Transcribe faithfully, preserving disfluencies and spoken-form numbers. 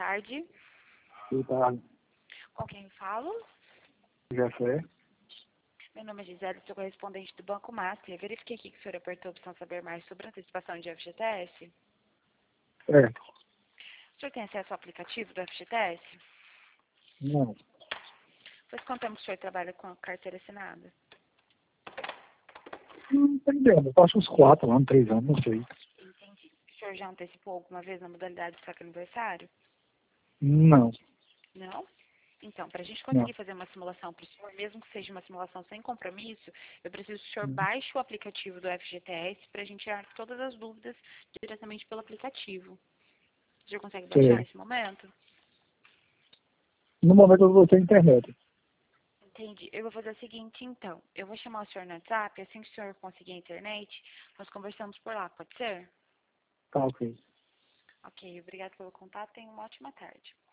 tarde. Boa tarde. Com quem falo? José. Meu nome é Gisele, sou correspondente do Banco Master. Verifiquei aqui que o senhor apertou a opção saber mais sobre a antecipação de F G T S. Certo. O senhor tem acesso ao aplicativo do F G T S? Não. Faz quanto tempo que o senhor trabalha com a carteira assinada? Não entendendo. Eu passo uns quatro anos, três anos, não sei. Entendi. O senhor já antecipou alguma vez na modalidade de saque aniversário? Não. Não? Então, para a gente Não. conseguir fazer uma simulação para o senhor, mesmo que seja uma simulação sem compromisso, eu preciso que o senhor baixe o aplicativo do F G T S para a gente tirar todas as dúvidas diretamente pelo aplicativo. O senhor consegue baixar Certo. nesse momento? No momento eu vou ter internet. Entendi. Eu vou fazer o seguinte, então. Eu vou chamar o senhor no WhatsApp, assim que o senhor conseguir a internet, nós conversamos por lá, pode ser? Tá ok. Ok, obrigado pelo contato, tenha uma ótima tarde.